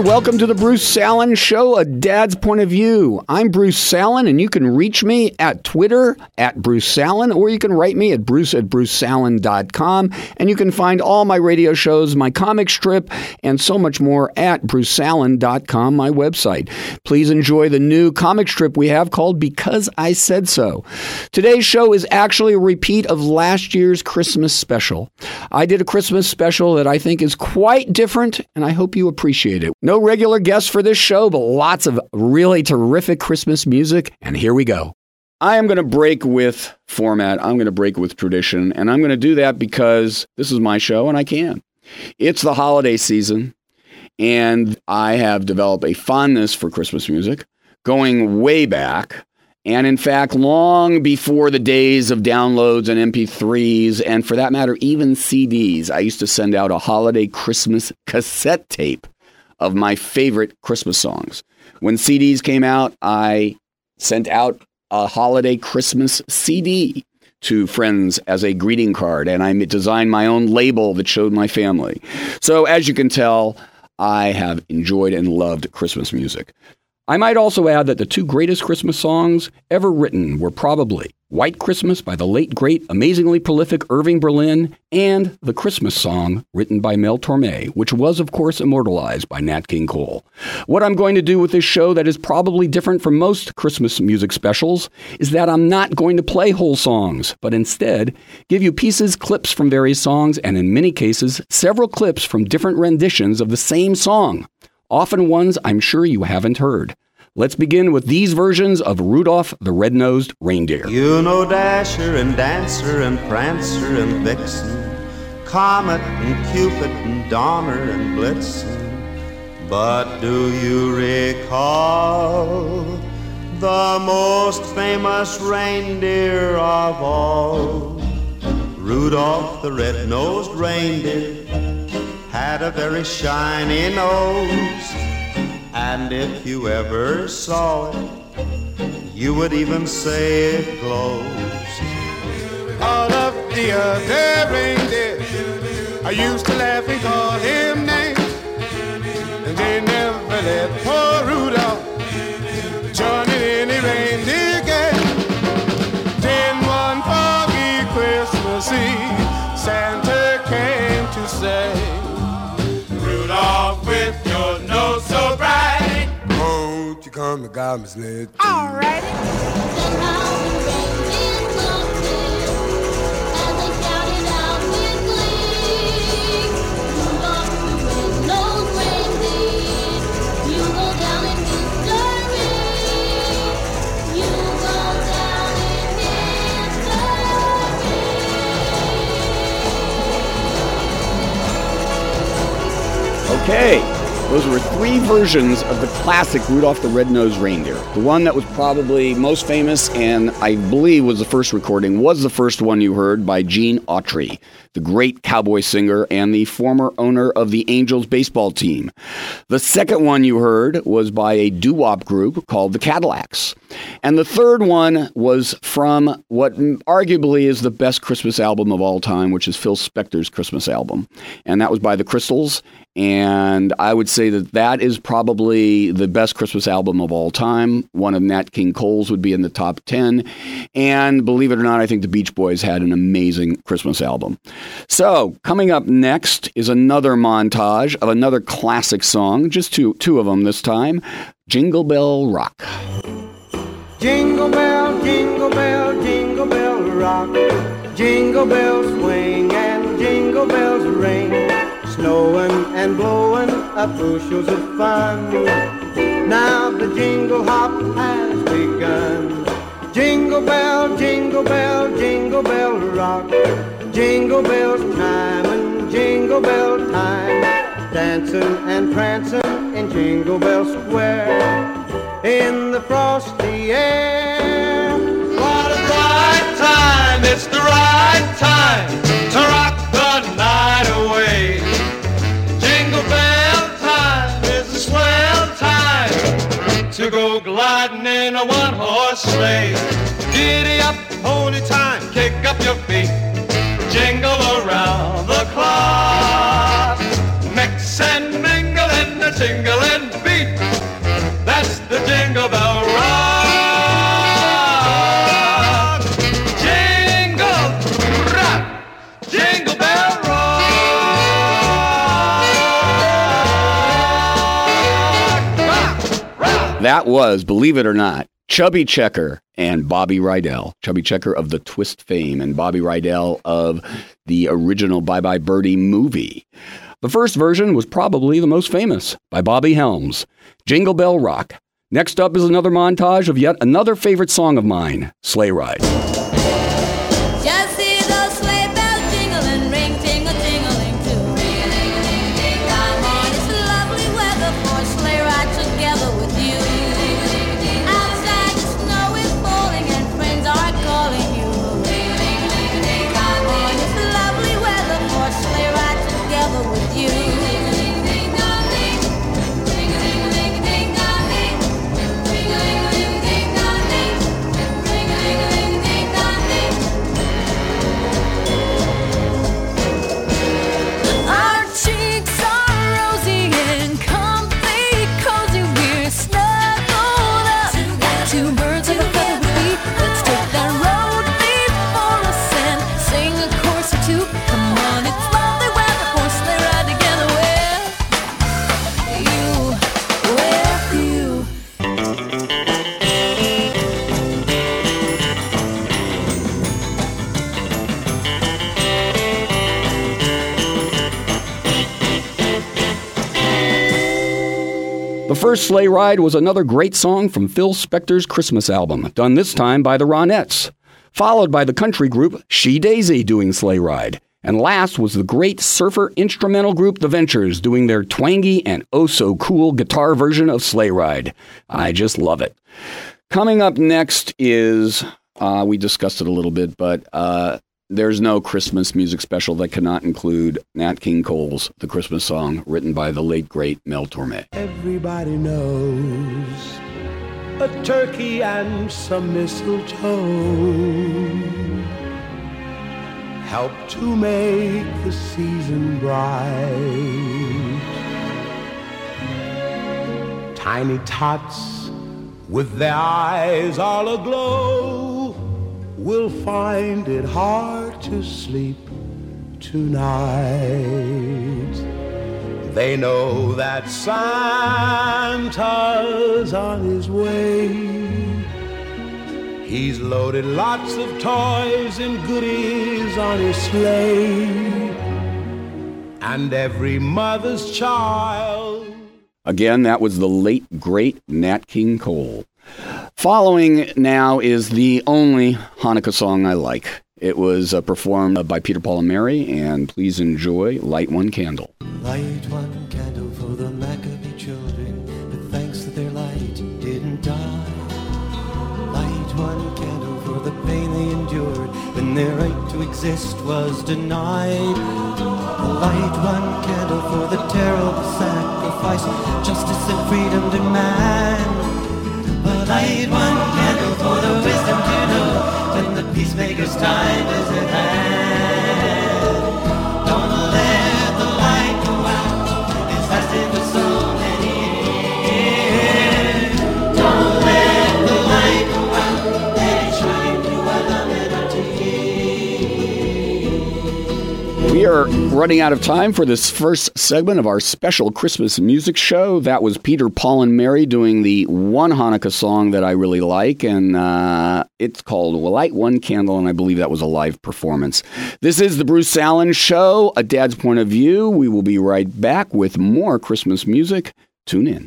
everyone. Welcome to the Bruce Salen Show, A Dad's Point of View. I'm Bruce Salen, and you can reach me at Twitter, at Bruce Salen, or you can write me at bruce@brucesalen.com, and you can find all my radio shows, my comic strip, and so much more at brucesalen.com, my website. Please enjoy the new comic strip we have called Because I Said So. Today's show is actually a repeat of last year's Christmas special. I did a Christmas special that I think is quite different, and I hope you appreciate it. No regular guests for this show, but lots of really terrific Christmas music, and here we go. I am going to break with format. I'm going to break with tradition, and I'm going to do that because this is my show, and I can. It's the holiday season, and I have developed a fondness for Christmas music going way back. And in fact, long before the days of downloads and MP3s, and for that matter, even CDs, I used to send out a holiday Christmas cassette tape of my favorite Christmas songs. When CDs came out, I sent out a holiday Christmas CD to friends as a greeting card, and I designed my own label that showed my family. So as you can tell, I have enjoyed and loved Christmas music. I might also add that the two greatest Christmas songs ever written were probably White Christmas by the late, great, amazingly prolific Irving Berlin and The Christmas Song written by Mel Torme, which was, of course, immortalized by Nat King Cole. What I'm going to do with this show that is probably different from most Christmas music specials is that I'm not going to play whole songs, but instead give you pieces, clips from various songs, and in many cases, several clips from different renditions of the same song. Often ones I'm sure you haven't heard. Let's begin with these versions of Rudolph the Red-Nosed Reindeer. You know Dasher and Dancer and Prancer and Vixen, Comet and Cupid and Donner and Blitzen. But do you recall the most famous reindeer of all? Rudolph the Red-Nosed Reindeer had a very shiny nose, and if you ever saw it, you would even say it glows. All of the other reindeer I used to laugh and call him names, and they never let poor Rudolph join in any reindeer game. Then one foggy Christmas Eve, Santa came to say, Rudolph, with your nose so bright, won't you come and guide me sled? All righty. Okay, those were three versions of the classic Rudolph the Red-Nosed Reindeer. The one that was probably most famous and I believe was the first recording was the first one you heard by Gene Autry, the great cowboy singer and the former owner of the Angels baseball team. The second one you heard was by a doo-wop group called the Cadillacs. And the third one was from what arguably is the best Christmas album of all time, which is Phil Spector's Christmas album. And that was by the Crystals. And I would say that that is probably the best Christmas album of all time. One of Nat King Cole's would be in the top 10. And believe it or not, I think the Beach Boys had an amazing Christmas album. So coming up next is another montage of another classic song, just two of them this time, Jingle Bell Rock. Jingle bell, jingle bell, jingle bell rock. Jingle bells swing and jingle bells ring. Snowing and blowing up bushels of fun. Now the jingle hop has begun. Jingle bell, jingle bell, jingle bell rock. Jingle bells chime and jingle bell time. Dancing and prancing in Jingle Bell Square. In the frosty air. What a bright time, it's the right time to rock the night away. Jingle bell time is a swell time to go gliding in a one-horse sleigh. Giddy up, pony time, kick up your feet, jingle around the clock. Mix and mingle and a jingling beat. That's the Jingle Bell Rock. Jingle rock, Jingle Bell Rock. Rock, rock. That was, believe it or not, Chubby Checker and Bobby Rydell. Chubby Checker of the Twist fame and Bobby Rydell of the original Bye Bye Birdie movie. The first version was probably the most famous, by Bobby Helms, Jingle Bell Rock. Next up is another montage of yet another favorite song of mine, Sleigh Ride. Just see those sleigh bells jingling, ring, ting-a-ting-a-ling too. Ring-a-ling-a-ling, come on, it's lovely weather for a sleigh ride together with you. Outside the snow is falling and friends are calling you. Ring-a-ling-a-ling, come on, it's lovely weather for a sleigh ride together with you. Ring-a-ling-a-ling, ring-a-ling-a-ling, ring-a-ling-a-ling, ring-a-ling-a-ling. Our cheeks are rosy and comfy, cozy. We're snuggled up. Two birds of a feather would be. Let's take that road before us and sing a chorus or two. Come on, it's lovely weather for a sleigh ride together with you. The first Sleigh Ride was another great song from Phil Spector's Christmas album, done this time by the Ronettes, followed by the country group She Daisy doing Sleigh Ride, and last was the great surfer instrumental group The Ventures doing their twangy and oh-so-cool guitar version of Sleigh Ride. I just love it. Coming up next is, we discussed it a little bit, but there's no Christmas music special that cannot include Nat King Cole's The Christmas Song, written by the late, great Mel Torme. Everybody knows a turkey and some mistletoe help to make the season bright. Tiny tots with their eyes all aglow will find it hard to sleep tonight. They know that Santa's on his way. He's loaded lots of toys and goodies on his sleigh. And every mother's child. Again, that was the late, great Nat King Cole. Following now is the only Hanukkah song I like. It was performed by Peter, Paul, and Mary, and please enjoy Light One Candle. Light one candle for the Maccabee children, but thanks that their light didn't die. Light one candle for the pain they endured when their right to exist was denied. Light one candle for the terrible sacrifice justice and freedom demand. Light one candle for the wisdom to know when the peacemaker's time is at hand. Don't let the light go out, it's lasted for so many years. Don't let the light go out, let it shine through our lament. We are running out of time for this first segment of our special Christmas music show. That was Peter, Paul, and Mary doing the one Hanukkah song that I really like, and it's called Light One Candle, and I believe that was a live performance. This is the Bruce Allen Show, A Dad's Point of View. We will be right back with more Christmas music. Tune in.